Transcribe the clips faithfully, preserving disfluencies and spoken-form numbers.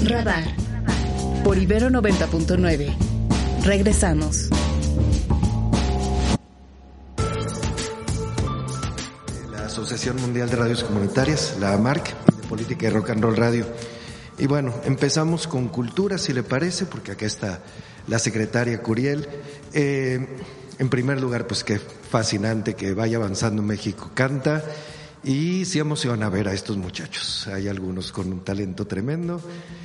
Radar por Ibero noventa punto nueve. Regresamos. La Asociación Mundial de Radios Comunitarias, la A M A R C, de Política y Rock and Roll Radio. Y bueno, empezamos con cultura, si le parece, porque acá está la secretaria Curiel. Eh, en primer lugar, pues qué fascinante que vaya avanzando México Canta. Y sí emociona ver a estos muchachos. Hay algunos con un talento tremendo.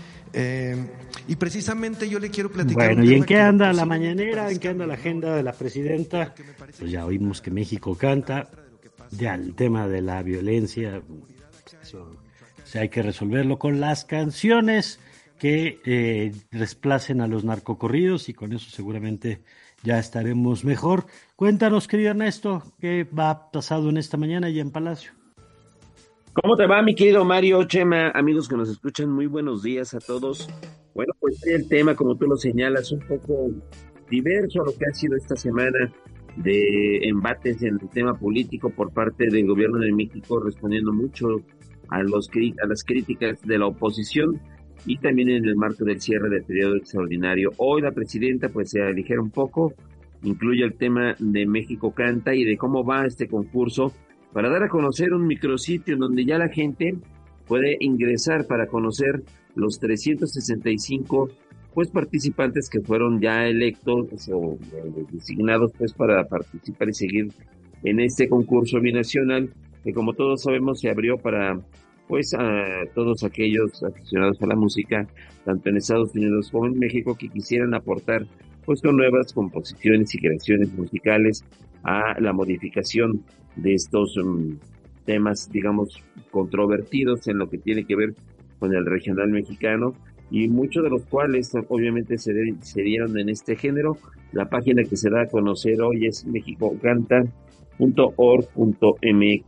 Eh, y precisamente yo le quiero platicar. Bueno, ¿y en qué anda la mañanera? ¿En qué anda la agenda de la presidenta? Pues ya oímos que México Canta. Ya el tema de la violencia, eso, o sea, hay que resolverlo con las canciones que eh, desplacen a los narcocorridos, y con eso seguramente ya estaremos mejor. Cuéntanos, querido Ernesto, ¿qué va pasado en esta mañana y en Palacio? ¿Cómo te va, mi querido Mario, Chema, amigos que nos escuchan? Muy buenos días a todos. Bueno, pues el tema, como tú lo señalas, un poco diverso a lo que ha sido esta semana de embates en el tema político por parte del gobierno de México, respondiendo mucho a, los, a las críticas de la oposición y también en el marco del cierre del periodo extraordinario. Hoy la presidenta pues se aligera un poco, incluye el tema de México Canta y de cómo va este concurso, para dar a conocer un micrositio en donde ya la gente puede ingresar para conocer los trescientos sesenta y cinco pues participantes que fueron ya electos o designados pues para participar y seguir en este concurso binacional, que como todos sabemos se abrió para pues a todos aquellos aficionados a la música, tanto en Estados Unidos como en México, que quisieran aportar pues con nuevas composiciones y creaciones musicales a la modificación de estos um, temas, digamos, controvertidos en lo que tiene que ver con el regional mexicano, y muchos de los cuales obviamente se, de, se dieron en este género. La página que se da a conocer hoy es mexicocanta punto org punto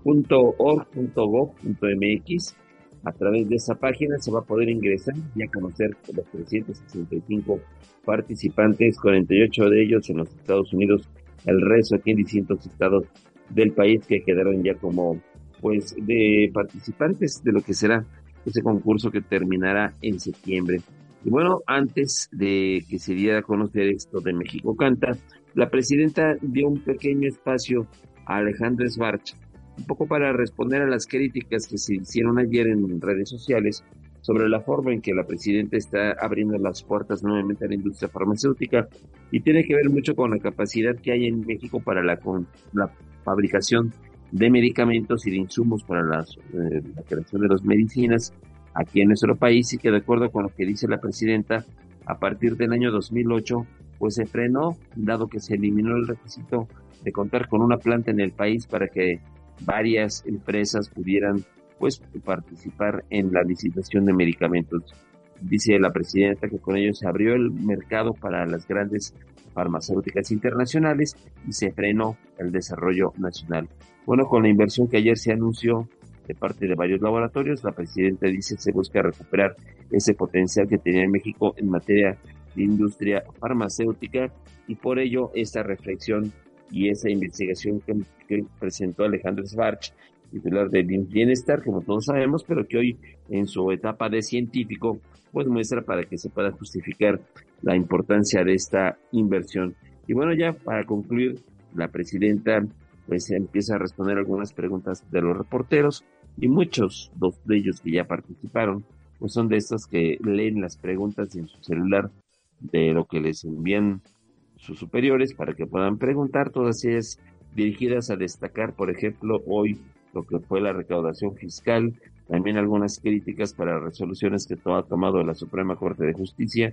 gov punto mx. A través de esa página se va a poder ingresar y a conocer los trescientos sesenta y cinco participantes, cuarenta y ocho de ellos en los Estados Unidos, el resto aquí en distintos estados del país, que quedaron ya como pues de participantes de lo que será ese concurso que terminará en septiembre. Y bueno, antes de que se diera a conocer esto de México Canta, la presidenta dio un pequeño espacio a Alejandro Schwartz, un poco para responder a las críticas que se hicieron ayer en redes sociales sobre la forma en que la presidenta está abriendo las puertas nuevamente a la industria farmacéutica, y tiene que ver mucho con la capacidad que hay en México para la, con, la fabricación de medicamentos y de insumos para las, eh, la creación de las medicinas aquí en nuestro país, y que de acuerdo con lo que dice la presidenta, a partir del año dos mil ocho pues se frenó, dado que se eliminó el requisito de contar con una planta en el país para que varias empresas pudieran pues participar en la licitación de medicamentos. Dice la presidenta que con ello se abrió el mercado para las grandes farmacéuticas internacionales y se frenó el desarrollo nacional. Bueno, con la inversión que ayer se anunció de parte de varios laboratorios, la presidenta dice se busca recuperar ese potencial que tenía en México en materia de industria farmacéutica, y por ello esta reflexión y esa investigación que, que presentó Alejandro Schwartz, titular de Bienestar, como todos sabemos, pero que hoy en su etapa de científico pues muestra para que se pueda justificar la importancia de esta inversión. Y bueno, ya para concluir, la presidenta pues empieza a responder algunas preguntas de los reporteros, y muchos dos de ellos que ya participaron pues son de estos que leen las preguntas en su celular de lo que les envían sus superiores para que puedan preguntar, todas ellas dirigidas a destacar, por ejemplo, hoy lo que fue la recaudación fiscal, también algunas críticas para resoluciones que ha tomado la Suprema Corte de Justicia,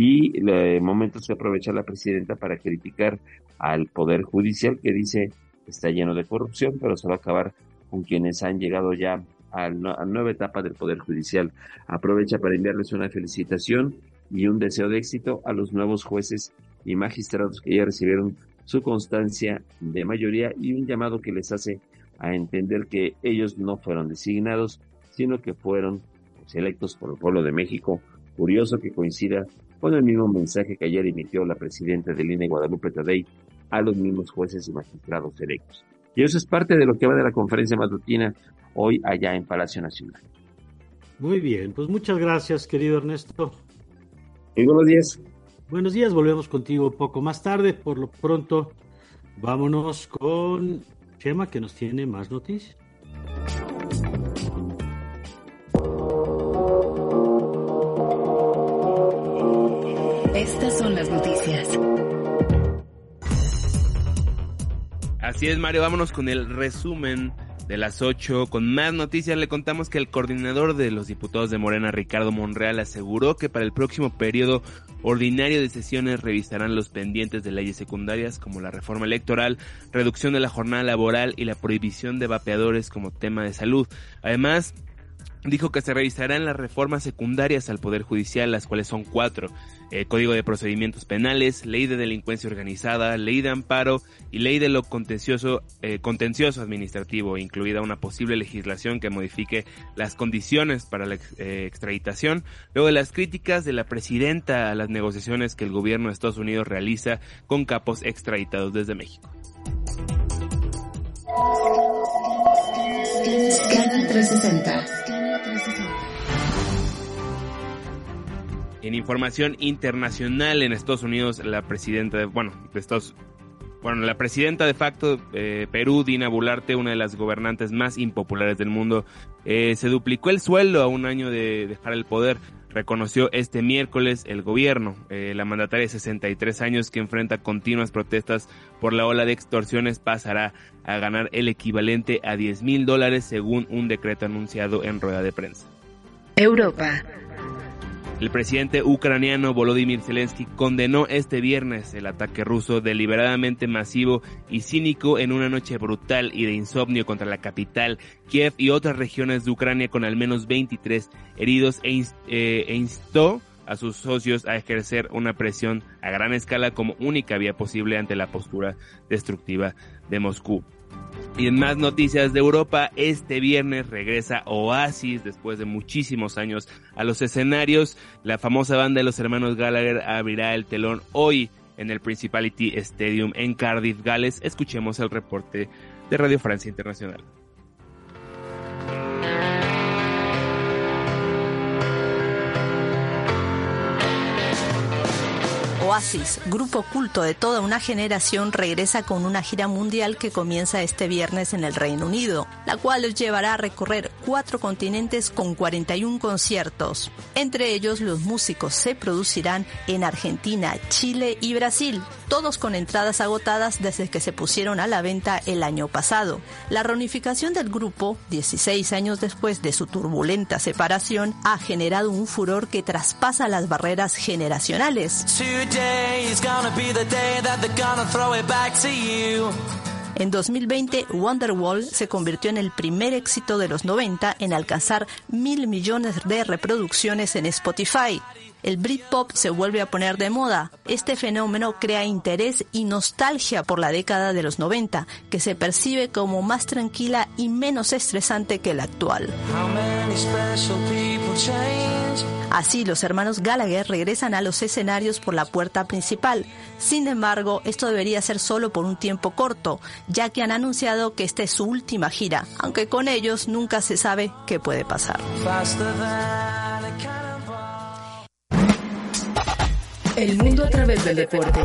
y eh, momentos que aprovecha la presidenta para criticar al Poder Judicial, que dice está lleno de corrupción, pero se va a acabar con quienes han llegado ya a la nueva etapa del Poder Judicial. Aprovecha para enviarles una felicitación y un deseo de éxito a los nuevos jueces y magistrados que ya recibieron su constancia de mayoría, y un llamado que les hace a entender que ellos no fueron designados, sino que fueron pues, electos por el pueblo de México. Curioso que coincida con el mismo mensaje que ayer emitió la presidenta del I N E, Guadalupe Tadei, a los mismos jueces y magistrados electos. Y eso es parte de lo que va de la conferencia matutina hoy allá en Palacio Nacional. Muy bien, pues muchas gracias, querido Ernesto. Muy buenos días. Buenos días, volvemos contigo un poco más tarde. Por lo pronto, vámonos con Chema, que nos tiene más noticias. Estas son las noticias. Así es, Mario, vámonos con el resumen de las ocho. Con más noticias le contamos que el coordinador de los diputados de Morena, Ricardo Monreal, aseguró que para el próximo periodo ordinario de sesiones revisarán los pendientes de leyes secundarias como la reforma electoral, reducción de la jornada laboral y la prohibición de vapeadores como tema de salud. Además, dijo que se revisarán las reformas secundarias al Poder Judicial, las cuales son cuatro: eh, Código de Procedimientos Penales, Ley de Delincuencia Organizada, Ley de Amparo y Ley de lo Contencioso, eh, contencioso Administrativo, incluida una posible legislación que modifique las condiciones para la eh, extraditación, luego de las críticas de la presidenta a las negociaciones que el gobierno de Estados Unidos realiza con capos extraditados desde México. Scanner trescientos sesenta. En información internacional, en Estados Unidos, la presidenta de, bueno, de Estados, bueno, la presidenta de facto eh, Perú, Dina Boluarte, una de las gobernantes más impopulares del mundo, eh, se duplicó el sueldo a un año de dejar el poder. Reconoció este miércoles el gobierno. Eh, la mandataria de sesenta y tres años, que enfrenta continuas protestas por la ola de extorsiones, pasará a ganar el equivalente a diez mil dólares según un decreto anunciado en rueda de prensa. Europa. El presidente ucraniano Volodymyr Zelensky condenó este viernes el ataque ruso deliberadamente masivo y cínico en una noche brutal y de insomnio contra la capital, Kiev, y otras regiones de Ucrania, con al menos veintitrés heridos, e, inst- eh, e instó a sus socios a ejercer una presión a gran escala como única vía posible ante la postura destructiva de Moscú. Y en más noticias de Europa, este viernes regresa Oasis después de muchísimos años a los escenarios. La famosa banda de los hermanos Gallagher abrirá el telón hoy en el Principality Stadium en Cardiff, Gales. Escuchemos el reporte de Radio Francia Internacional. Oasis, grupo culto de toda una generación, regresa con una gira mundial que comienza este viernes en el Reino Unido, la cual los llevará a recorrer cuatro continentes con cuarenta y uno conciertos. Entre ellos, los músicos se producirán en Argentina, Chile y Brasil, todos con entradas agotadas desde que se pusieron a la venta el año pasado. La reunificación del grupo, dieciséis años después de su turbulenta separación, ha generado un furor que traspasa las barreras generacionales. En dos mil veinte, Wonderwall se convirtió en el primer éxito de los noventa en alcanzar mil millones de reproducciones en Spotify. El Britpop se vuelve a poner de moda. Este fenómeno crea interés y nostalgia por la década de los noventa, que se percibe como más tranquila y menos estresante que la actual. Así, los hermanos Gallagher regresan a los escenarios por la puerta principal. Sin embargo, esto debería ser solo por un tiempo corto, ya que han anunciado que esta es su última gira, aunque con ellos nunca se sabe qué puede pasar. El mundo a través del deporte.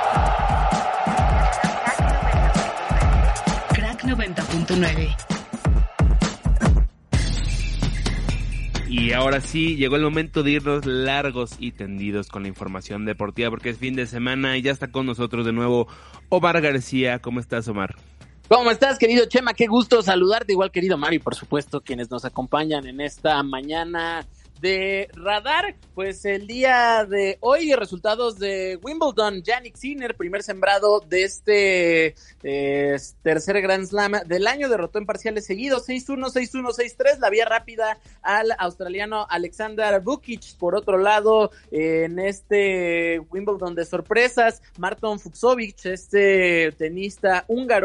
Crack noventa punto nueve. Y ahora sí, llegó el momento de irnos largos y tendidos con la información deportiva, porque es fin de semana y ya está con nosotros de nuevo Omar García. ¿Cómo estás, Omar? ¿Cómo estás, querido Chema? Qué gusto saludarte, igual querido Mario, y por supuesto quienes nos acompañan en esta mañana de Radar. Pues el día de hoy, resultados de Wimbledon. Jannik Sinner, primer sembrado de este eh, tercer Grand Slam del año, derrotó en parciales seguidos seis uno, seis uno, seis tres, la vía rápida al australiano Alexander Vukic. Por otro lado, eh, en este Wimbledon de sorpresas, Marton Fucsovics, este tenista húngaro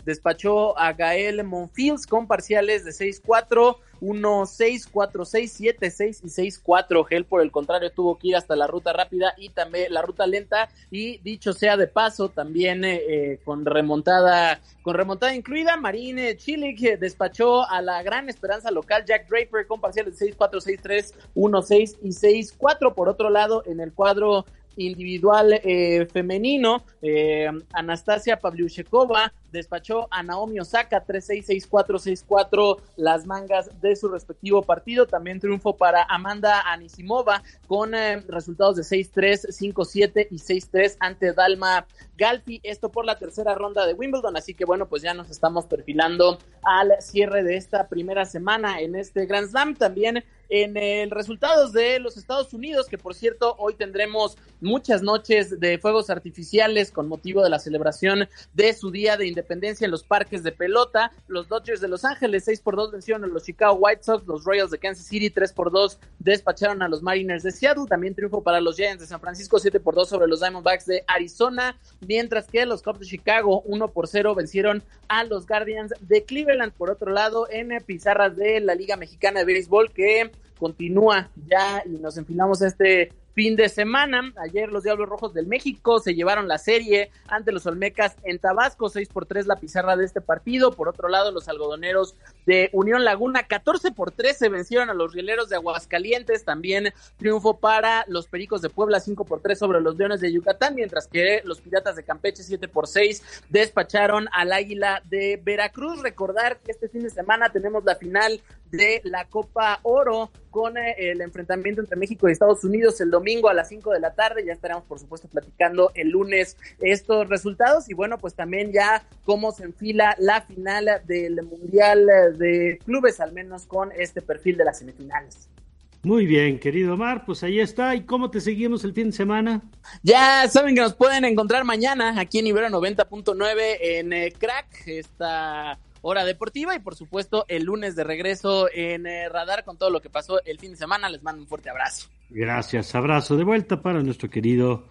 despachó a Gael Monfils con parciales de seis cuatro, uno seis, cuatro seis, siete seis y seis cuatro. Gel, por el contrario, tuvo que ir hasta la ruta rápida y también la ruta lenta, y dicho sea de paso, también eh, con remontada con remontada incluida, Marin Cilic eh, despachó a la gran esperanza local Jack Draper con parciales de seis cuatro, seis tres, uno seis y seis cuatro. Por otro lado, en el cuadro individual eh, femenino, eh, Anastasia Pavlyuchenkova despachó a Naomi Osaka tres seis, seis cuatro, seis cuatro las mangas de su respectivo partido. También triunfo para Amanda Anisimova con eh, resultados de seis tres, cinco siete y seis tres ante Dalma Galfi, esto por la tercera ronda de Wimbledon. Así que bueno, pues ya nos estamos perfilando al cierre de esta primera semana en este Grand Slam. También en el resultados de los Estados Unidos, que por cierto hoy tendremos muchas noches de fuegos artificiales con motivo de la celebración de su día de independencia en los parques de pelota. Los Dodgers de Los Ángeles seis por dos vencieron a los Chicago White Sox, los Royals de Kansas City tres por dos despacharon a los Mariners de Seattle. También triunfo para los Giants de San Francisco siete por dos sobre los Diamondbacks de Arizona, mientras que los Cubs de Chicago uno por cero vencieron a los Guardians de Cleveland. Por otro lado, en pizarras de la Liga Mexicana de Béisbol, que continúa ya y nos enfilamos a este fin de semana. Ayer los Diablos Rojos del México se llevaron la serie ante los Olmecas en Tabasco, seis por tres la pizarra de este partido. Por otro lado, los algodoneros de Unión Laguna catorce por trece vencieron a los Rieleros de Aguascalientes. También triunfo para los Pericos de Puebla, cinco por tres sobre los Leones de Yucatán, mientras que los Piratas de Campeche siete por seis despacharon al Águila de Veracruz. Recordar que este fin de semana tenemos la final de la Copa Oro con eh, el enfrentamiento entre México y Estados Unidos el domingo a las cinco de la tarde. Ya estaremos, por supuesto, platicando el lunes estos resultados y bueno, pues también ya cómo se enfila la final del Mundial de Clubes, al menos con este perfil de las semifinales. Muy bien, querido Omar, pues ahí está. ¿Y cómo te seguimos el fin de semana? Ya saben que nos pueden encontrar mañana aquí en Ibero noventa punto nueve en eh, Crack, esta hora deportiva, y por supuesto el lunes de regreso en eh, Radar con todo lo que pasó el fin de semana. Les mando un fuerte abrazo. Gracias, abrazo de vuelta para nuestro querido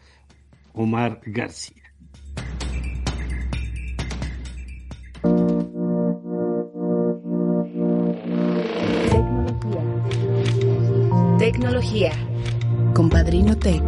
Omar García. Tecnología. Tecnología. Con Padrino Tech.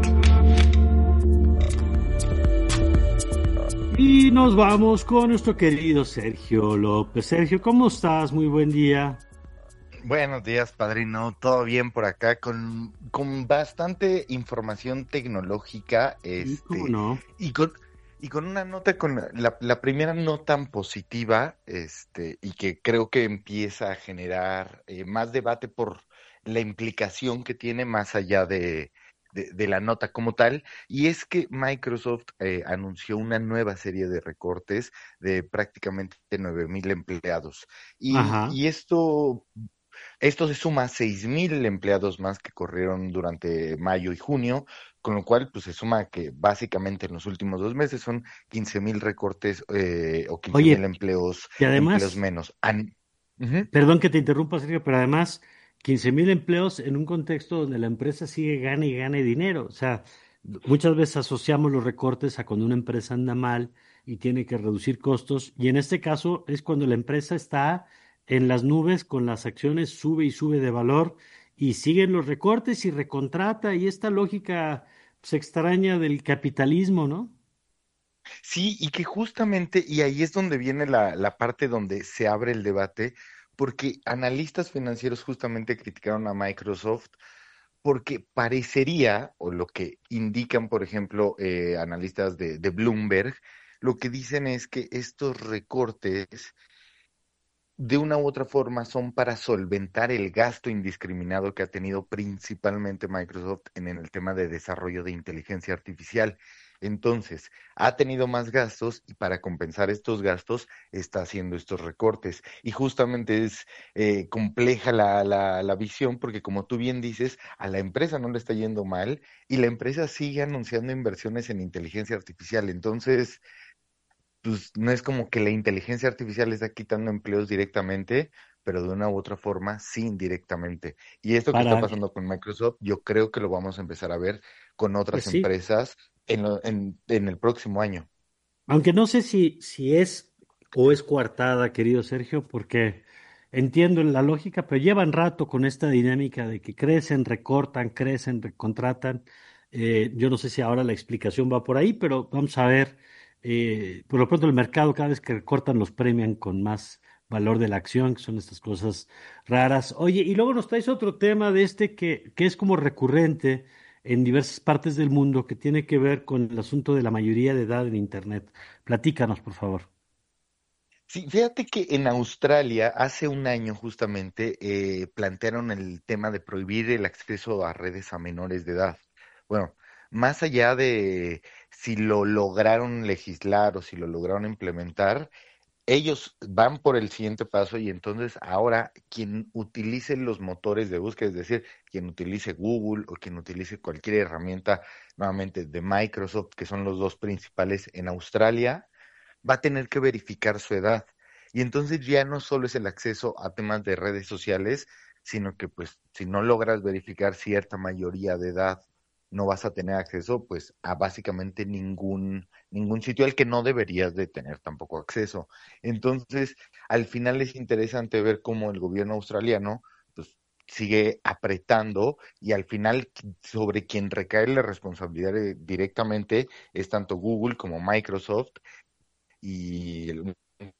Y nos vamos con nuestro querido Sergio López. Sergio, ¿cómo estás? Muy buen día. Buenos días, padrino. Todo bien por acá, con, con bastante información tecnológica. Este, ¿Cómo no? Y con, y con una nota, con la, la primera no tan positiva, este, y que creo que empieza a generar eh, más debate por la implicación que tiene más allá de... De, de la nota como tal, y es que Microsoft eh, anunció una nueva serie de recortes de prácticamente nueve mil empleados, y, y esto esto se suma a seis mil empleados más que corrieron durante mayo y junio, con lo cual pues se suma que básicamente en los últimos dos meses son quince mil recortes eh, o quince mil empleos, y además, empleos menos. An- uh-huh. Perdón que te interrumpa, Sergio, pero además quince mil empleos en un contexto donde la empresa sigue gane y gane dinero. O sea, muchas veces asociamos los recortes a cuando una empresa anda mal y tiene que reducir costos, y en este caso es cuando la empresa está en las nubes con las acciones, sube y sube de valor y siguen los recortes y recontrata, y esta lógica pues, extraña del capitalismo, ¿no? Sí, y que justamente, y ahí es donde viene la, la parte donde se abre el debate, porque analistas financieros justamente criticaron a Microsoft porque parecería, o lo que indican, por ejemplo, eh, analistas de, de Bloomberg, lo que dicen es que estos recortes de una u otra forma son para solventar el gasto indiscriminado que ha tenido principalmente Microsoft en el tema de desarrollo de inteligencia artificial. Entonces, ha tenido más gastos y para compensar estos gastos está haciendo estos recortes. Y justamente es eh, compleja la, la, la visión porque, como tú bien dices, a la empresa no le está yendo mal y la empresa sigue anunciando inversiones en inteligencia artificial. Entonces, pues no es como que la inteligencia artificial está quitando empleos directamente, pero de una u otra forma sí indirectamente. Y esto que Para... está pasando con Microsoft, yo creo que lo vamos a empezar a ver con otras pues sí. empresas en, lo, en, en el próximo año. Aunque no sé si, si es o es coartada, querido Sergio? Porque entiendo la lógica, pero llevan rato con esta dinámica de que crecen, recortan, crecen, recontratan. Eh, yo no sé si ahora la explicación va por ahí, pero vamos a ver. Eh, por lo pronto el mercado cada vez que recortan los premian con más valor de la acción, que son estas cosas raras. Oye, y luego nos traes otro tema de este que, que es como recurrente en diversas partes del mundo, que tiene que ver con el asunto de la mayoría de edad en Internet. Platícanos, por favor. Sí, fíjate que en Australia hace un año justamente eh, plantearon el tema de prohibir el acceso a redes a menores de edad. Bueno, más allá de si lo lograron legislar o si lo lograron implementar, ellos van por el siguiente paso y entonces ahora quien utilice los motores de búsqueda, es decir, quien utilice Google o quien utilice cualquier herramienta nuevamente de Microsoft, que son los dos principales en Australia, va a tener que verificar su edad. Y entonces ya no solo es el acceso a temas de redes sociales, sino que pues si no logras verificar cierta mayoría de edad, no vas a tener acceso pues a básicamente ningún, ningún sitio al que no deberías de tener tampoco acceso. Entonces, al final es interesante ver cómo el gobierno australiano pues sigue apretando y al final sobre quien recae la responsabilidad eh, directamente es tanto Google como Microsoft y el-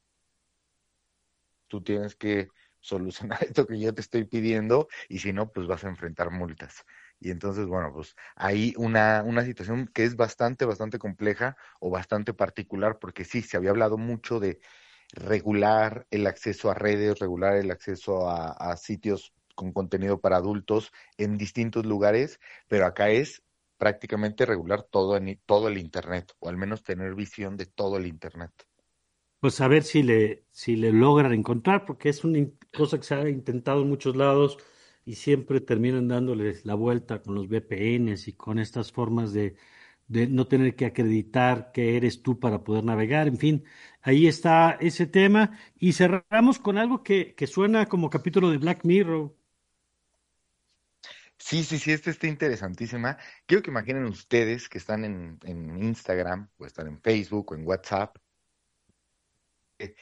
tú tienes que solucionar esto que yo te estoy pidiendo y si no, pues vas a enfrentar multas. Y entonces, bueno, pues hay una, una situación que es bastante, bastante compleja o bastante particular, porque sí, se había hablado mucho de regular el acceso a redes, regular el acceso a, a sitios con contenido para adultos en distintos lugares, pero acá es prácticamente regular todo, en, todo el Internet, o al menos tener visión de todo el Internet. Pues a ver si le, si le logran encontrar, porque es una in- cosa que se ha intentado en muchos lados y siempre terminan dándoles la vuelta con los V P Ns y con estas formas de, de no tener que acreditar que eres tú para poder navegar. En fin, ahí está ese tema. Y cerramos con algo que, que suena como capítulo de Black Mirror. Sí, sí, sí, esta está interesantísima. Quiero que imaginen ustedes que están en, en Instagram o están en Facebook o en WhatsApp, eh,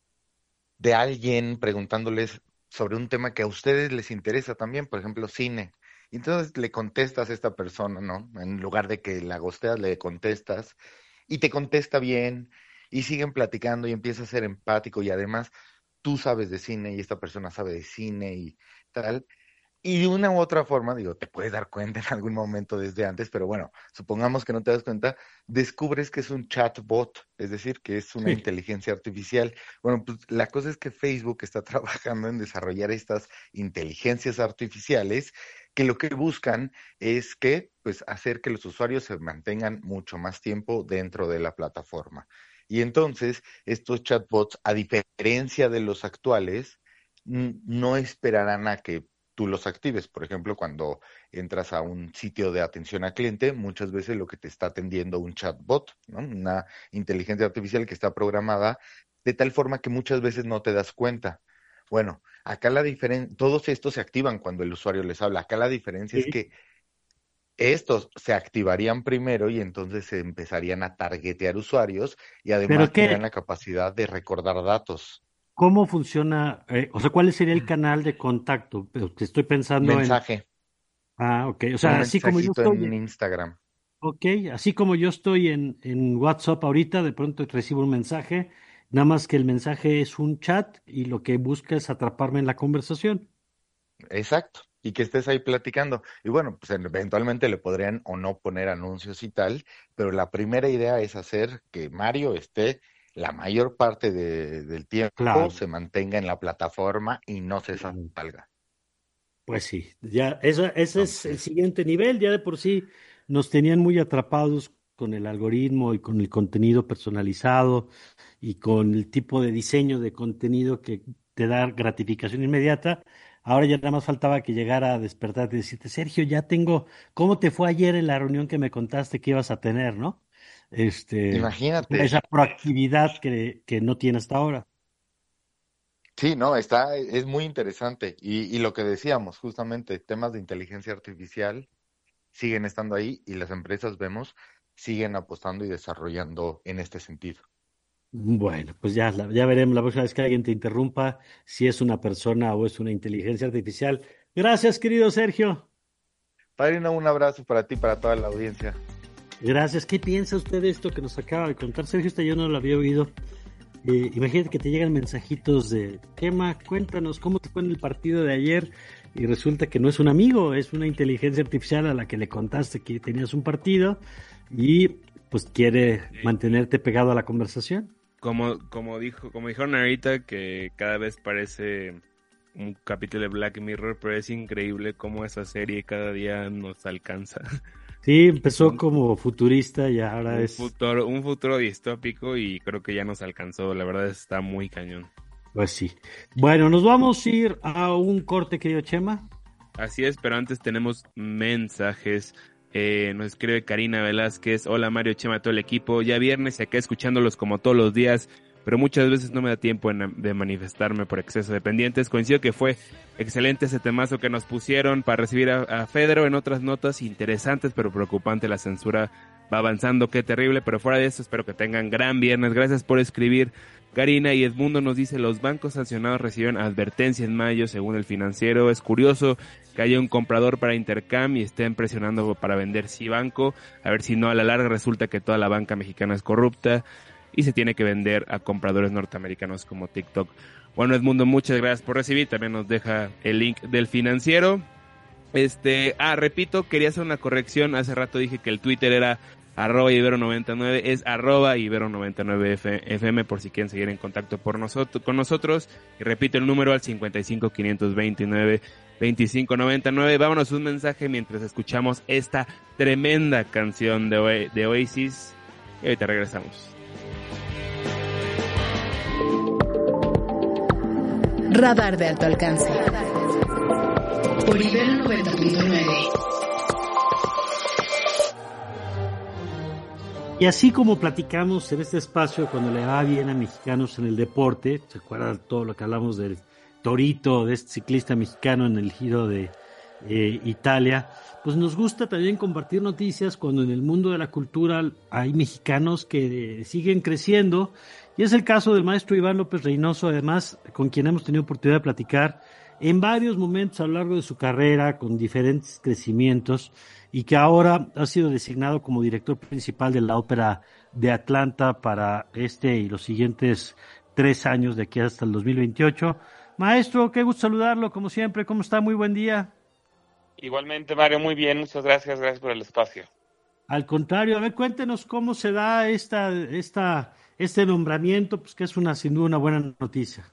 de alguien preguntándoles sobre un tema que a ustedes les interesa también, por ejemplo, cine. Y entonces le contestas a esta persona, ¿no? En lugar de que la gosteas, le contestas y te contesta bien y siguen platicando y empieza a ser empático y además tú sabes de cine y esta persona sabe de cine y tal. Y de una u otra forma, digo, te puedes dar cuenta en algún momento desde antes, pero bueno, supongamos que no te das cuenta, descubres que es un chatbot, es decir, que es una Sí. inteligencia artificial. Bueno, pues la cosa es que Facebook está trabajando en desarrollar estas inteligencias artificiales que lo que buscan es que, pues, hacer que los usuarios se mantengan mucho más tiempo dentro de la plataforma. Y entonces, estos chatbots, a diferencia de los actuales, n- no esperarán a que tú los actives. Por ejemplo, cuando entras a un sitio de atención al cliente, muchas veces lo que te está atendiendo un chatbot, ¿no? Una inteligencia artificial que está programada de tal forma que muchas veces no te das cuenta. Bueno, acá la diferencia, todos estos se activan cuando el usuario les habla. Acá la diferencia es Sí. que estos se activarían primero y entonces se empezarían a targetear usuarios y Pero además tendrían qué, la capacidad de recordar datos. ¿cómo funciona? Eh, o sea, ¿cuál sería el canal de contacto? Pero que estoy pensando en, Mensaje, ah, ok, o un sea, así como yo mensajito estoy. en Instagram. Ok, así como yo estoy en, en WhatsApp ahorita, de pronto recibo un mensaje, nada más que el mensaje es un chat y lo que busca es atraparme en la conversación. Exacto, y que estés ahí platicando. Y bueno, pues eventualmente le podrían o no poner anuncios y tal, pero la primera idea es hacer que Mario esté la mayor parte de- del tiempo, Claro, se mantenga en la plataforma y no se claro. salga. Pues sí, ya, esa- ese es el Entonces, siguiente nivel, ya de por sí nos tenían muy atrapados con el algoritmo y con el contenido personalizado y con el tipo de diseño de contenido que te da gratificación inmediata. Ahora ya nada más faltaba que llegara a despertarte y decirte, Sergio, ya tengo, ¿cómo te fue ayer en la reunión que me contaste que ibas a tener, ¿no? Este, imagínate, esa proactividad que, que no tiene hasta ahora. sí, no, está, es muy interesante. Y, y lo que decíamos, justamente, temas de inteligencia artificial siguen estando ahí y las empresas, vemos, siguen apostando y desarrollando en este sentido. Bueno, pues ya, la- ya veremos la próxima vez que alguien te interrumpa si es una persona o es una inteligencia artificial. Gracias, querido Sergio. Padrino, un abrazo para ti, para toda la audiencia. Gracias. ¿Qué piensa usted de esto que nos acaba de contar Sergio? Esta yo no lo había oído. Eh, imagínate que te llegan mensajitos de Gema, cuéntanos cómo te fue en el partido de ayer y resulta que no es un amigo, es una inteligencia artificial a la que le contaste que tenías un partido y pues quiere mantenerte pegado a la conversación. Como, como dijo, como dijeron ahorita, que cada vez parece un capítulo de Black Mirror, pero es increíble cómo esa serie cada día nos alcanza. Sí, empezó como futurista y ahora un es... futuro, un futuro distópico y creo que ya nos alcanzó. La verdad está muy cañón. Pues sí. Bueno, nos vamos a ir a un corte, querido Chema. Así es, pero antes tenemos mensajes. Eh, nos escribe Karina Velázquez. Hola Mario, Chema, todo el equipo. Ya viernes y acá escuchándolos como todos los días, pero muchas veces no me da tiempo en, de manifestarme por exceso de pendientes. Coincido que fue excelente ese temazo que nos pusieron para recibir a, a Fedro. En otras notas interesantes pero preocupante, la censura va avanzando, qué terrible, pero fuera de eso espero que tengan gran viernes. Gracias por escribir, Karina. Y Edmundo nos dice: los bancos sancionados reciben advertencia en mayo según el Financiero. Es curioso que haya un comprador para Intercam y estén presionando para vender Cibanco, a ver si no a la larga resulta que toda la banca mexicana es corrupta y se tiene que vender a compradores norteamericanos como TikTok. Bueno, Edmundo, muchas gracias por recibir. También nos deja el link del Financiero. Este, ah, repito, quería hacer una corrección. Hace rato dije que el Twitter era arroba ibero noventa y nueve, es arroba ibero noventa y nueve F M por si quieren seguir en contacto por nosotros, con nosotros. Y repito el número al cincuenta y cinco, quinientos veintinueve, veinticinco noventa y nueve. Vámonos un mensaje mientras escuchamos esta tremenda canción de, o- de Oasis. Y ahorita regresamos. Radar de alto alcance. Por Ibero noventa punto nueve. Y así como platicamos en este espacio cuando le va bien a mexicanos en el deporte, ¿se acuerdan todo lo que hablamos del Torito, de este ciclista mexicano en el Giro de eh, Italia? Pues nos gusta también compartir noticias cuando en el mundo de la cultura hay mexicanos que eh, siguen creciendo, y es el caso del maestro Iván López Reynoso, además, con quien hemos tenido oportunidad de platicar en varios momentos a lo largo de su carrera, con diferentes crecimientos, y que ahora ha sido designado como director principal de la Ópera de Atlanta para este y los siguientes tres años de aquí hasta el dos mil veintiocho. Maestro, qué gusto saludarlo, como siempre. ¿Cómo está? Muy buen día. Igualmente, Mario, muy bien, muchas gracias, gracias por el espacio. Al contrario, a ver, cuéntenos cómo se da esta, esta, este nombramiento, pues que es una, sin duda, una buena noticia.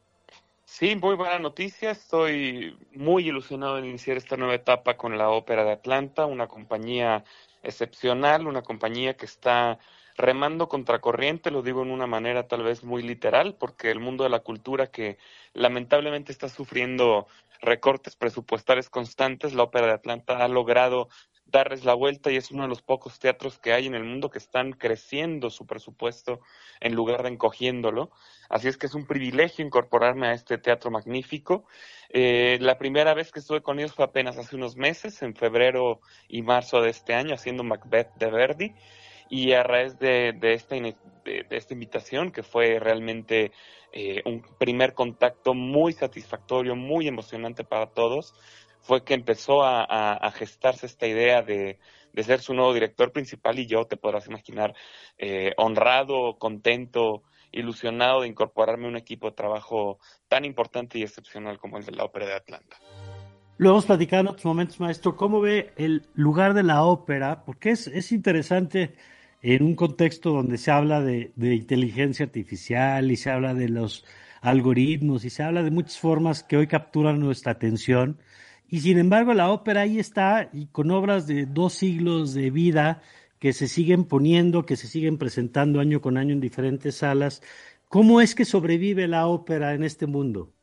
Sí, muy buena noticia, estoy muy ilusionado en iniciar esta nueva etapa con la Ópera de Atlanta, una compañía excepcional, una compañía que está remando contracorriente, lo digo en una manera tal vez muy literal, porque el mundo de la cultura que lamentablemente está sufriendo recortes presupuestales constantes, la Ópera de Atlanta ha logrado darles la vuelta y es uno de los pocos teatros que hay en el mundo que están creciendo su presupuesto en lugar de encogiéndolo. Así es que es un privilegio incorporarme a este teatro magnífico. Eh, la primera vez que estuve con ellos fue apenas hace unos meses, en febrero y marzo de este año, haciendo Macbeth de Verdi. Y a raíz de, de, esta, de, de esta invitación, que fue realmente eh, un primer contacto muy satisfactorio, muy emocionante para todos, fue que empezó a, a, a gestarse esta idea de, de ser su nuevo director principal, y yo, te podrás imaginar, eh, honrado, contento, ilusionado de incorporarme a un equipo de trabajo tan importante y excepcional como el de la Ópera de Atlanta. Lo hemos platicado en otros momentos, maestro. ¿Cómo ve el lugar de la ópera? Porque es, es interesante en un contexto donde se habla de, de inteligencia artificial y se habla de los algoritmos y se habla de muchas formas que hoy capturan nuestra atención. Y sin embargo, la ópera ahí está, y con obras de dos siglos de vida que se siguen poniendo, que se siguen presentando año con año en diferentes salas. ¿Cómo es que sobrevive la ópera en este mundo?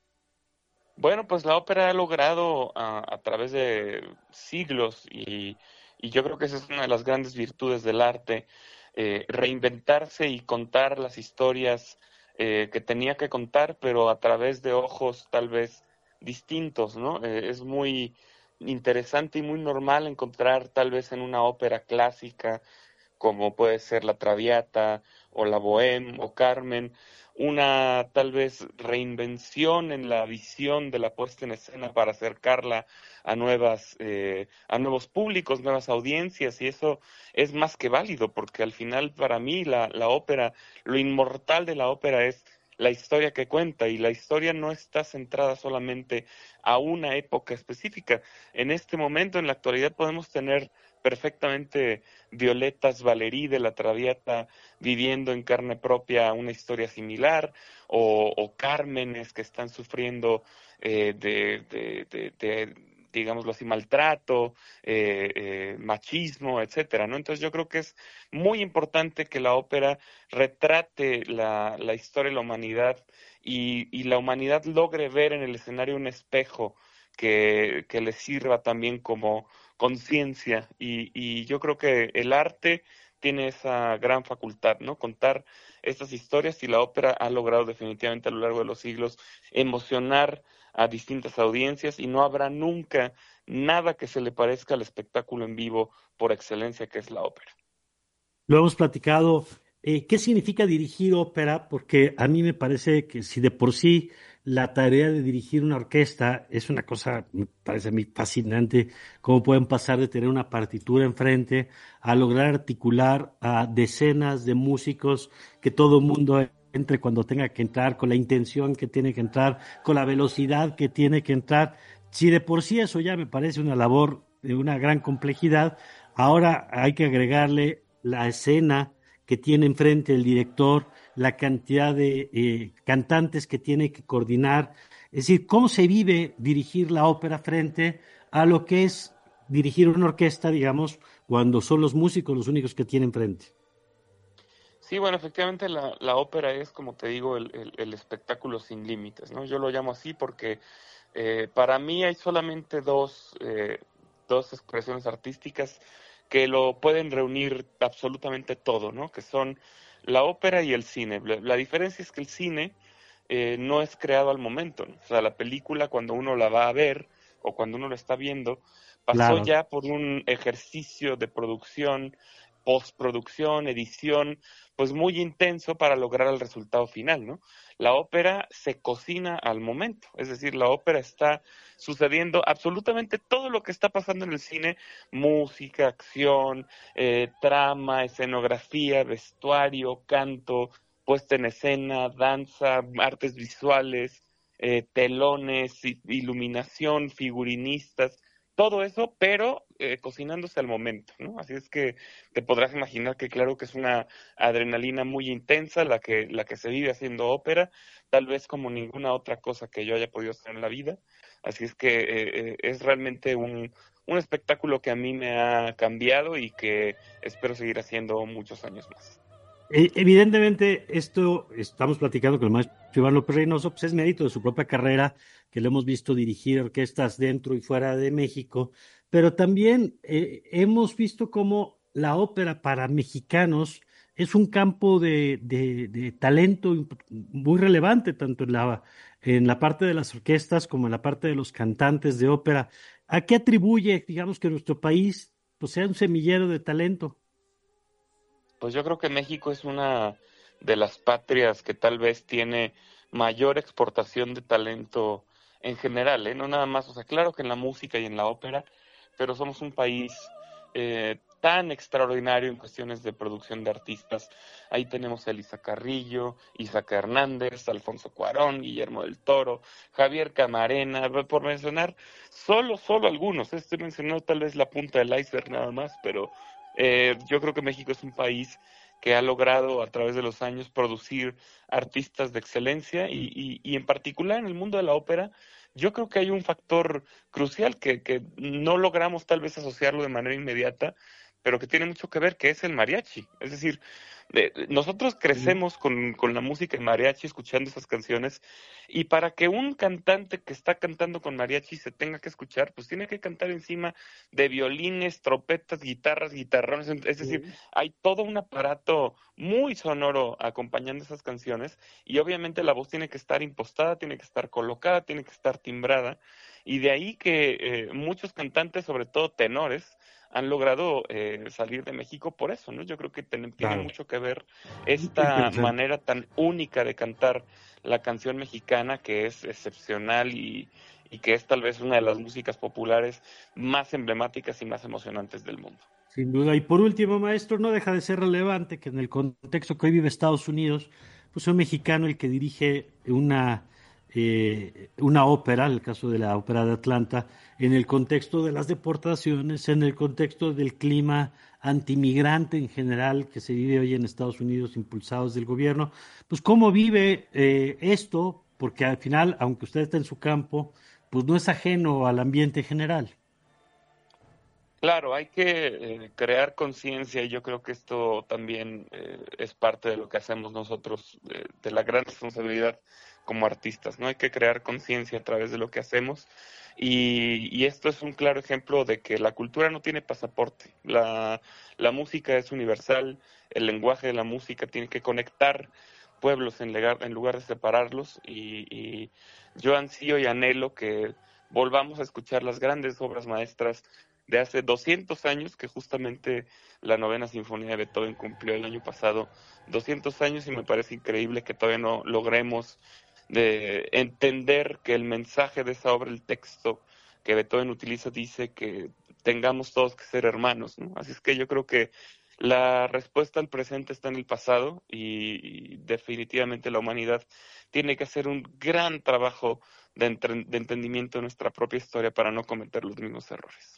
Bueno, pues la ópera ha logrado uh, a través de siglos, y, y yo creo que esa es una de las grandes virtudes del arte, eh, reinventarse y contar las historias eh, que tenía que contar, pero a través de ojos tal vez distintos, ¿no? Eh, es muy interesante y muy normal encontrar tal vez en una ópera clásica como puede ser la Traviata o la Bohème o Carmen, una tal vez reinvención en la visión de la puesta en escena para acercarla a nuevas eh, a nuevos públicos, nuevas audiencias, y eso es más que válido, porque al final para mí la, la ópera, lo inmortal de la ópera es la historia que cuenta, y la historia no está centrada solamente a una época específica. En este momento, en la actualidad, podemos tener perfectamente Violetas Valerí de la Traviata viviendo en carne propia una historia similar, o, o Cármenes que están sufriendo eh, de, de, de, de, digámoslo así, maltrato, eh, eh, machismo, etcétera, ¿no? Entonces yo creo que es muy importante que la ópera retrate la, la historia de la humanidad, y, y la humanidad logre ver en el escenario un espejo que, que le sirva también como conciencia, y, y yo creo que el arte tiene esa gran facultad, ¿no? Contar estas historias, y la ópera ha logrado definitivamente a lo largo de los siglos emocionar a distintas audiencias, y no habrá nunca nada que se le parezca al espectáculo en vivo por excelencia que es la ópera. Lo hemos platicado. Eh, ¿qué significa dirigir ópera? Porque a mí me parece que si de por sí la tarea de dirigir una orquesta es una cosa, me parece a mí fascinante, cómo pueden pasar de tener una partitura enfrente a lograr articular a decenas de músicos, que todo el mundo entre cuando tenga que entrar, con la intención que tiene que entrar, con la velocidad que tiene que entrar. Si de por sí eso ya me parece una labor de una gran complejidad, ahora hay que agregarle la escena que tiene enfrente el director, la cantidad de eh, cantantes que tiene que coordinar. Es decir, cómo se vive dirigir la ópera frente a lo que es dirigir una orquesta, digamos, cuando son los músicos los únicos que tienen frente. Sí, bueno, efectivamente la, la ópera es, como te digo, el, el, el espectáculo sin límites, ¿no? Yo lo llamo así porque eh, para mí hay solamente dos, eh, dos expresiones artísticas que lo pueden reunir absolutamente todo, ¿no? Que son la ópera y el cine. La, la diferencia es que el cine eh, no es creado al momento, ¿no? O sea, la película, cuando uno la va a ver o cuando uno la está viendo, pasó Claro. ya por un ejercicio de producción, postproducción, edición, pues muy intenso para lograr el resultado final, ¿no? La ópera se cocina al momento, es decir, la ópera está sucediendo absolutamente todo lo que está pasando en el cine: música, acción, eh, trama, escenografía, vestuario, canto, puesta en escena, danza, artes visuales, eh, telones, iluminación, figurinistas, todo eso, pero eh, cocinándose al momento, ¿no? Así es que te podrás imaginar que claro que es una adrenalina muy intensa la que, la que se vive haciendo ópera, tal vez como ninguna otra cosa que yo haya podido hacer en la vida. Así es que eh, es realmente un, un espectáculo que a mí me ha cambiado y que espero seguir haciendo muchos años más. Evidentemente, esto estamos platicando con el maestro Iván López Reynoso, pues es mérito de su propia carrera, que lo hemos visto dirigir orquestas dentro y fuera de México, pero también eh, hemos visto cómo la ópera para mexicanos es un campo de, de, de talento muy relevante, tanto en la, en la parte de las orquestas como en la parte de los cantantes de ópera. ¿A qué atribuye, digamos, que nuestro país pues, sea un semillero de talento? Pues yo creo que México es una de las patrias que tal vez tiene mayor exportación de talento en general, ¿eh? No nada más, o sea, claro que en la música y en la ópera, pero somos un país eh, tan extraordinario en cuestiones de producción de artistas. Ahí tenemos a Elisa Carrillo, Isaac Hernández, Alfonso Cuarón, Guillermo del Toro, Javier Camarena, por mencionar solo, solo algunos. Estoy mencionando tal vez la punta del iceberg nada más, pero Eh, yo creo que México es un país que ha logrado a través de los años producir artistas de excelencia y, y, y en particular en el mundo de la ópera, yo creo que hay un factor crucial que, que no logramos tal vez asociarlo de manera inmediata, pero que tiene mucho que ver, que es el mariachi. Es decir, de, nosotros crecemos con, con la música en mariachi, escuchando esas canciones, y para que un cantante que está cantando con mariachi se tenga que escuchar, pues tiene que cantar encima de violines, trompetas, guitarras, guitarrones, es decir, hay todo un aparato muy sonoro acompañando esas canciones, y obviamente la voz tiene que estar impostada, tiene que estar colocada, tiene que estar timbrada, y de ahí que eh, muchos cantantes, sobre todo tenores, han logrado eh, salir de México por eso, ¿no? Yo creo que ten, tiene Claro. mucho que ver esta manera tan única de cantar la canción mexicana, que es excepcional y, y que es tal vez una de las músicas populares más emblemáticas y más emocionantes del mundo. Sin duda. Y por último, maestro, no deja de ser relevante que en el contexto que hoy vive Estados Unidos, pues un mexicano el que dirige una, eh, una ópera, el caso de la Ópera de Atlanta, en el contexto de las deportaciones, en el contexto del clima antimigrante en general que se vive hoy en Estados Unidos, impulsados del gobierno, pues cómo vive eh, esto, porque al final, aunque usted está en su campo, pues no es ajeno al ambiente general. Claro, hay que eh, crear conciencia y yo creo que esto también eh, es parte de lo que hacemos nosotros, eh, de la gran responsabilidad como artistas, ¿no? Hay que crear conciencia a través de lo que hacemos y, y esto es un claro ejemplo de que la cultura no tiene pasaporte, la, la música es universal, el lenguaje de la música tiene que conectar pueblos en lugar, en lugar de separarlos y, y yo ansío y anhelo que volvamos a escuchar las grandes obras maestras de hace doscientos años, que justamente la novena sinfonía de Beethoven cumplió el año pasado doscientos años y me parece increíble que todavía no logremos de entender que el mensaje de esa obra, el texto que Beethoven utiliza, dice que tengamos todos que ser hermanos, ¿no? Así es que yo creo que la respuesta al presente está en el pasado y, y definitivamente la humanidad tiene que hacer un gran trabajo de, entre, de entendimiento de nuestra propia historia para no cometer los mismos errores.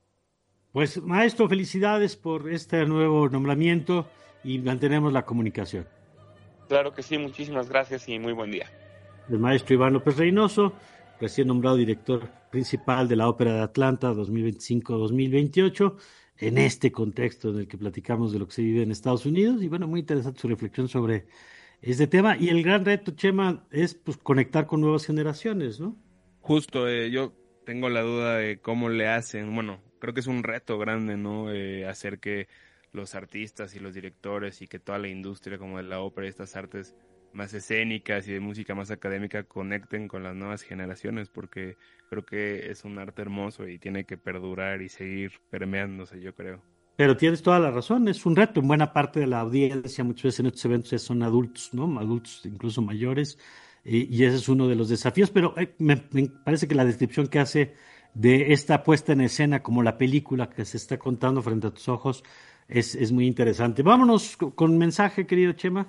Pues, maestro, felicidades por este nuevo nombramiento y mantenemos la comunicación. Claro que sí, muchísimas gracias y muy buen día. El maestro Iván López Reynoso, recién nombrado director principal de la Ópera de Atlanta dos mil veinticinco a dos mil veintiocho, en este contexto en el que platicamos de lo que se vive en Estados Unidos, y bueno, muy interesante su reflexión sobre este tema, y el gran reto, Chema, es pues conectar con nuevas generaciones, ¿no? Justo, eh, yo tengo la duda de cómo le hacen, bueno, creo que es un reto grande, ¿no? Eh, hacer que los artistas y los directores y que toda la industria como de la ópera y estas artes más escénicas y de música más académica conecten con las nuevas generaciones, porque creo que es un arte hermoso y tiene que perdurar y seguir permeándose, yo creo. Pero tienes toda la razón, es un reto. En buena parte de la audiencia, muchas veces en estos eventos son adultos, ¿no? Adultos incluso mayores, y, y ese es uno de los desafíos. Pero eh, me, me parece que la descripción que hace de esta puesta en escena como la película que se está contando frente a tus ojos es, es muy interesante. Vámonos con, con mensaje, querido Chema.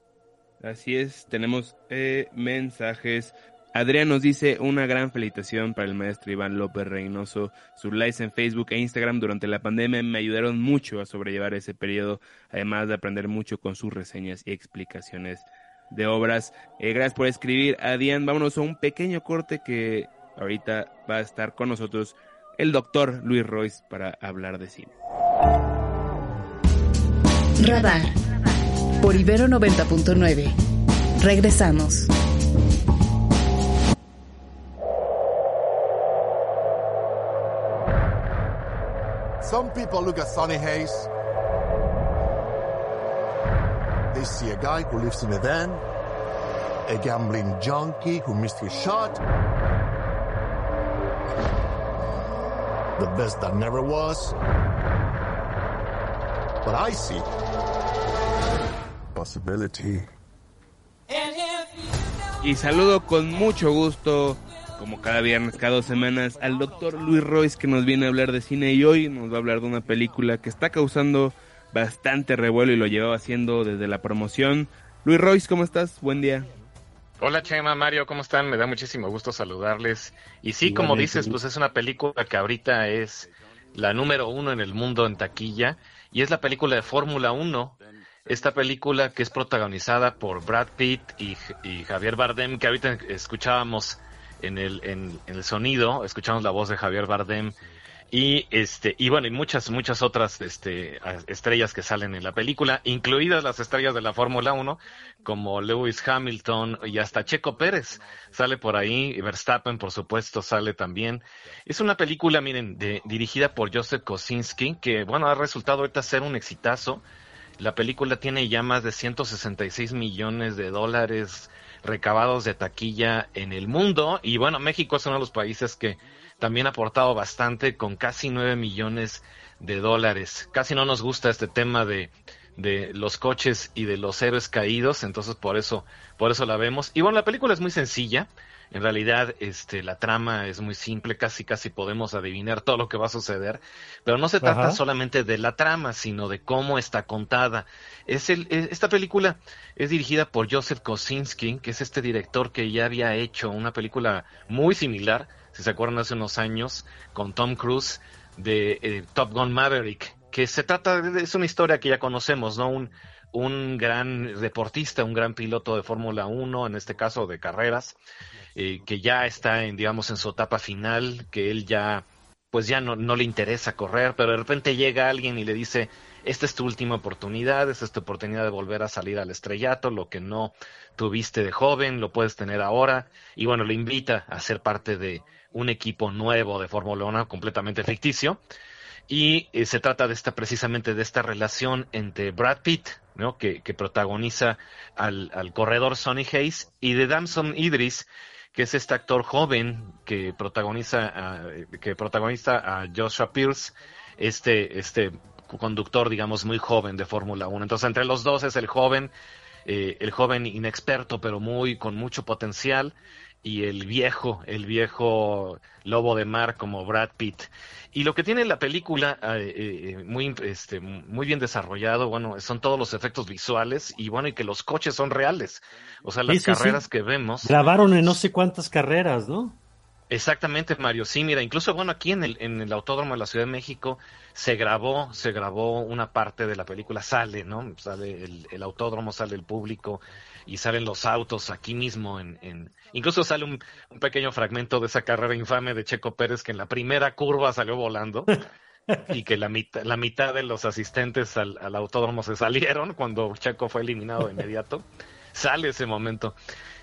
Así es, tenemos eh, mensajes. Adrián nos dice una gran felicitación para el maestro Iván López Reynoso. Sus likes en Facebook e Instagram durante la pandemia me ayudaron mucho a sobrellevar ese periodo, además de aprender mucho con sus reseñas y explicaciones de obras. Eh, gracias por escribir, Adrián. Vámonos a un pequeño corte que ahorita va a estar con nosotros el doctor Luis Royce para hablar de cine. Radar por Ibero noventa punto nueve. Regresamos. Some people look at Sonny Hayes. They see a guy who lives in a van, a gambling junkie who missed his shot, the best that never was. But I see possibility. Y saludo con mucho gusto, como cada viernes, cada dos semanas, al doctor Luis Royce, que nos viene a hablar de cine y hoy nos va a hablar de una película que está causando bastante revuelo y lo llevaba haciendo desde la promoción. Luis Royce, ¿cómo estás? Buen día. Hola Chema, Mario, ¿cómo están? Me da muchísimo gusto saludarles. Y sí, como dices, pues es una película que ahorita es la número uno en el mundo en taquilla y es la película de Fórmula uno. Esta película que es protagonizada por Brad Pitt y, y Javier Bardem, que ahorita escuchábamos en el, en, en el sonido, escuchamos la voz de Javier Bardem y este y bueno y muchas muchas otras este estrellas que salen en la película, incluidas las estrellas de la Fórmula uno como Lewis Hamilton y hasta Checo Pérez sale por ahí, y Verstappen por supuesto sale también. Es una película, miren, de, dirigida por Joseph Kosinski, que bueno ha resultado ahorita ser un exitazo. La película tiene ya más de ciento sesenta y seis millones de dólares recabados de taquilla en el mundo. Y bueno, México es uno de los países que también ha aportado bastante, con casi nueve millones de dólares. Casi no nos gusta este tema de, de los coches y de los héroes caídos, entonces por eso, por eso la vemos. Y bueno, la película es muy sencilla. En realidad, este, la trama es muy simple, casi casi podemos adivinar todo lo que va a suceder, pero no se trata Ajá. solamente de la trama, sino de cómo está contada. Es el, es- esta película es dirigida por Joseph Kosinski, que es este director que ya había hecho una película muy similar, si se acuerdan, hace unos años, con Tom Cruise, de eh, Top Gun Maverick, que se trata de, es una historia que ya conocemos, ¿no? Un, un gran deportista, un gran piloto de Fórmula uno, en este caso de carreras, eh, que ya está en, digamos, en su etapa final, que él ya, pues ya no, no le interesa correr, pero de repente llega alguien y le dice, esta es tu última oportunidad, esta es tu oportunidad de volver a salir al estrellato, lo que no tuviste de joven, lo puedes tener ahora, y bueno, le invita a ser parte de un equipo nuevo de Fórmula uno completamente ficticio, y eh, se trata de esta, precisamente de esta relación entre Brad Pitt, ¿no? que, que protagoniza al, al corredor Sonny Hayes, y de Damson Idris, que es este actor joven que protagoniza a, que protagoniza a Joshua Pierce, este, este conductor, digamos, muy joven de Fórmula uno. Entonces, entre los dos es el joven, eh, el joven inexperto, pero muy, con mucho potencial, y el viejo, el viejo lobo de mar como Brad Pitt. Y lo que tiene la película eh, eh, muy, este, muy bien desarrollado, bueno, son todos los efectos visuales, y bueno, y que los coches son reales. O sea, las Sí, sí, sí. carreras que vemos. Grabaron en no sé cuántas carreras, ¿no? Exactamente, Mario. Sí, mira, incluso bueno, aquí en el, en el Autódromo de la Ciudad de México se grabó, se grabó una parte de la película, sale, ¿no? Sale el, el autódromo, sale el público y salen los autos aquí mismo en, en... incluso sale un, un pequeño fragmento de esa carrera infame de Checo Pérez, que en la primera curva salió volando y que la mitad, la mitad de los asistentes al, al autódromo se salieron cuando Checo fue eliminado de inmediato. Sale ese momento.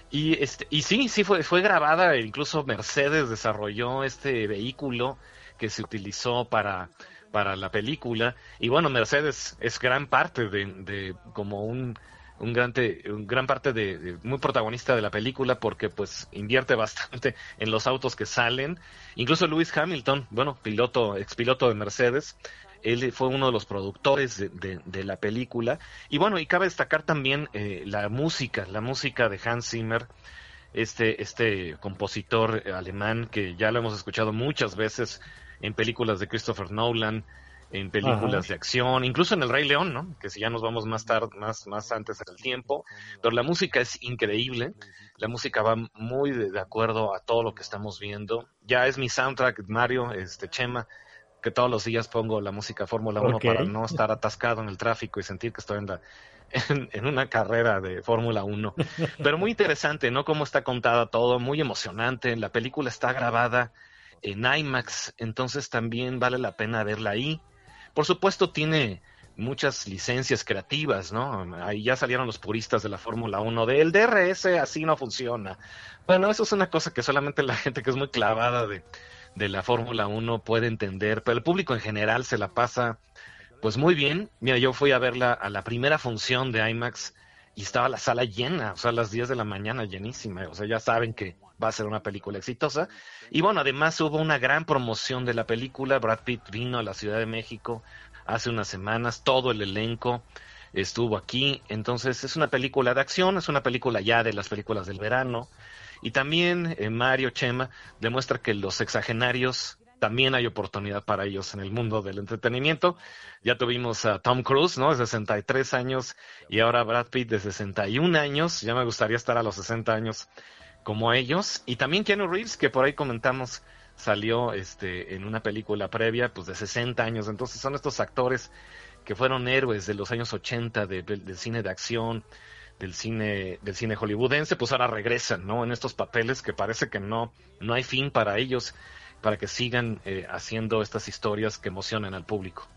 Y este, y sí, sí fue, fue grabada, e incluso Mercedes desarrolló este vehículo que se utilizó para, para la película. Y bueno, Mercedes es gran parte de, de como un, un gran, te- un gran parte de, de- muy protagonista de la película, porque pues invierte bastante en los autos que salen. Incluso Lewis Hamilton, bueno, piloto, expiloto de Mercedes, él fue uno de los productores de, de- de la película. Y bueno, y cabe destacar también eh, la música, la música de Hans Zimmer, este, este compositor eh, alemán que ya lo hemos escuchado muchas veces en películas de Christopher Nolan, en películas Ajá. de acción, incluso en El Rey León, ¿no? Que si ya nos vamos más tarde, más, más antes del tiempo, pero la música es increíble, la música va muy de, de acuerdo a todo lo que estamos viendo. Ya es mi soundtrack, Mario, este Chema, que todos los días pongo la música Fórmula uno Ok. para no estar atascado en el tráfico y sentir que estoy en la en, en una carrera de Fórmula uno. Pero muy interesante, ¿no? Cómo está contada todo, muy emocionante. La película está grabada en IMAX, entonces también vale la pena verla ahí. Por supuesto, tiene muchas licencias creativas, ¿no? Ahí ya salieron los puristas de la Fórmula uno de el D R S así no funciona. Bueno, eso es una cosa que solamente la gente que es muy clavada de, de la Fórmula uno puede entender, pero el público en general se la pasa pues muy bien. Mira, yo fui a verla a la primera función de IMAX y estaba la sala llena, o sea, a las diez de la mañana llenísima. O sea, ya saben que va a ser una película exitosa. Y bueno, además hubo una gran promoción de la película. Brad Pitt vino a la Ciudad de México hace unas semanas, todo el elenco estuvo aquí. Entonces es una película de acción, es una película ya de las películas del verano. Y también eh, Mario, Chema, demuestra que los sexagenarios también hay oportunidad para ellos en el mundo del entretenimiento. Ya tuvimos a Tom Cruise, ¿no? De sesenta y tres años, y ahora Brad Pitt de sesenta y un años. Ya me gustaría estar a los sesenta años como ellos. Y también Keanu Reeves, que por ahí comentamos, salió este en una película previa, pues de sesenta años. Entonces son estos actores que fueron héroes de los años ochenta de- del del cine de acción, del cine del cine hollywoodense, pues ahora regresan, ¿no? En estos papeles que parece que no no hay fin para ellos, para que sigan eh, haciendo estas historias que emocionan al público.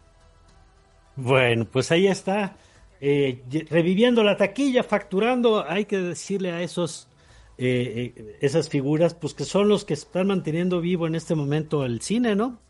Bueno, pues ahí está, eh, ye- reviviendo la taquilla, facturando. Hay que decirle a esos, eh, eh, esas figuras, pues que son los que están manteniendo vivo en este momento el cine, ¿no?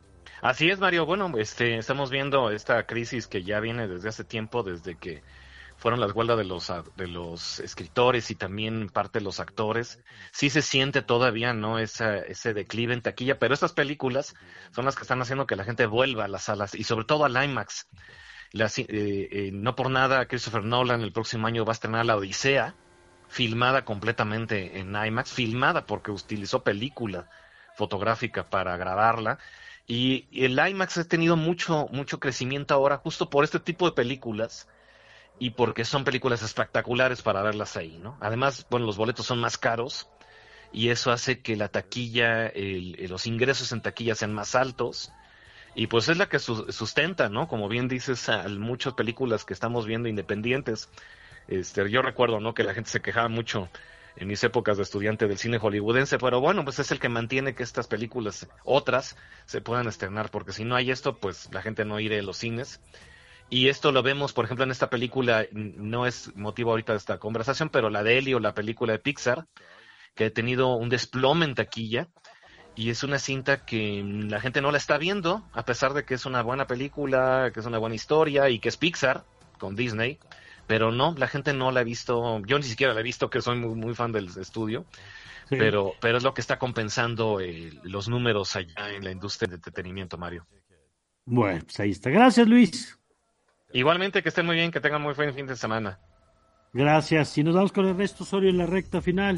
Así es, Mario. Bueno, este, estamos viendo esta crisis que ya viene desde hace tiempo, desde que fueron las huelgas de los de los escritores y también parte de los actores. Sí se siente todavía, ¿no? Esa, ese declive en taquilla, pero estas películas son las que están haciendo que la gente vuelva a las salas y sobre todo al IMAX. Las, eh, eh, no por nada Christopher Nolan el próximo año va a estrenar La Odisea, filmada completamente en IMAX, filmada porque utilizó película fotográfica para grabarla. Y el IMAX ha tenido mucho mucho crecimiento ahora justo por este tipo de películas y porque son películas espectaculares para verlas ahí, ¿no? Además, bueno, los boletos son más caros y eso hace que la taquilla, el, los ingresos en taquilla sean más altos y pues es la que su, sustenta, ¿no? Como bien dices, a muchas películas que estamos viendo independientes. Este, yo recuerdo, ¿no? Que la gente se quejaba mucho en mis épocas de estudiante del cine hollywoodense, pero bueno, pues es el que mantiene que estas películas, otras, se puedan estrenar, porque si no hay esto, pues la gente no irá a los cines. Y esto lo vemos, por ejemplo, en esta película, no es motivo ahorita de esta conversación, pero la de Elio, la película de Pixar, que ha tenido un desplome en taquilla, y es una cinta que la gente no la está viendo, a pesar de que es una buena película, que es una buena historia, y que es Pixar, con Disney. Pero no, la gente no la ha visto, yo ni siquiera la he visto, que soy muy, muy fan del estudio, sí. pero pero es lo que está compensando eh, los números allá en la industria de entretenimiento, Mario. Bueno, pues ahí está. Gracias, Luis. Igualmente, que estén muy bien, que tengan muy buen fin de semana. Gracias, y nos vamos con Ernesto Osorio en la recta final.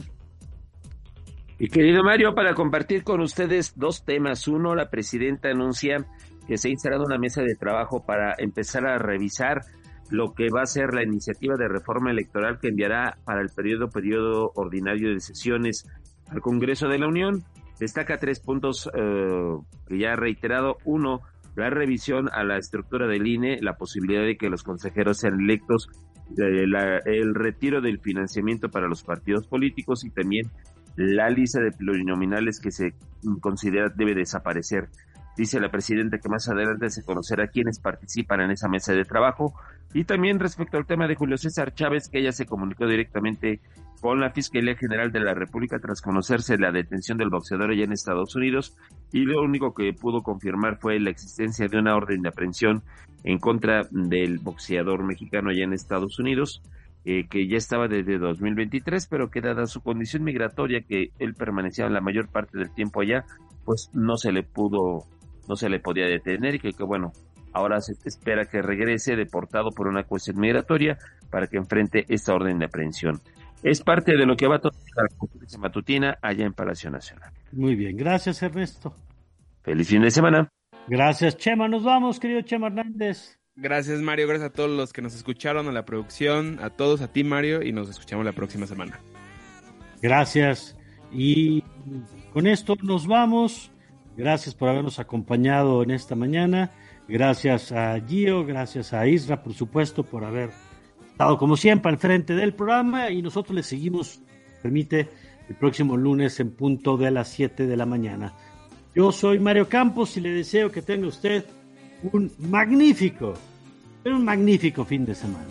Y querido Mario, para compartir con ustedes dos temas. Uno, la presidenta anuncia que se ha instalado una mesa de trabajo para empezar a revisar lo que va a ser la iniciativa de reforma electoral que enviará para el periodo periodo ordinario de sesiones al Congreso de la Unión. Destaca tres puntos eh, que ya ha reiterado. Uno, la revisión a la estructura del I N E, la posibilidad de que los consejeros sean electos, eh, la, el retiro del financiamiento para los partidos políticos y también la lista de plurinominales que se considera debe desaparecer. Dice la presidenta que más adelante se conocerá quiénes participan en esa mesa de trabajo. Y también respecto al tema de Julio César Chávez, que ella se comunicó directamente con la Fiscalía General de la República tras conocerse la detención del boxeador allá en Estados Unidos, y lo único que pudo confirmar fue la existencia de una orden de aprehensión en contra del boxeador mexicano allá en Estados Unidos, eh, que ya estaba desde dos mil veintitrés, pero que dada su condición migratoria, que él permanecía la mayor parte del tiempo allá, pues no se le pudo... no se le podía detener y que, que bueno, ahora se espera que regrese deportado por una cuestión migratoria para que enfrente esta orden de aprehensión. Es parte de lo que va a tocar la conferencia matutina allá en Palacio Nacional. Muy bien, gracias Ernesto. Feliz fin de semana. Gracias Chema, nos vamos querido Chema Hernández. Gracias Mario, gracias a todos los que nos escucharon, a la producción, a todos, a ti Mario, y nos escuchamos la próxima semana. Gracias, y con esto nos vamos. Gracias por habernos acompañado en esta mañana. Gracias a Gio, gracias a Isra, por supuesto, por haber estado como siempre al frente del programa, y nosotros le seguimos, permite, el próximo lunes en punto de las siete de la mañana. Yo soy Mario Campos y le deseo que tenga usted un magnífico, un magnífico fin de semana.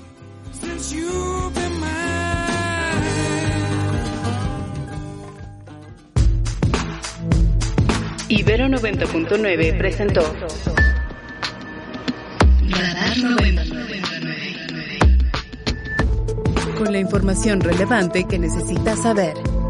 Ibero noventa punto nueve presentó Radar noventa punto nueve, con la información relevante que necesitas saber.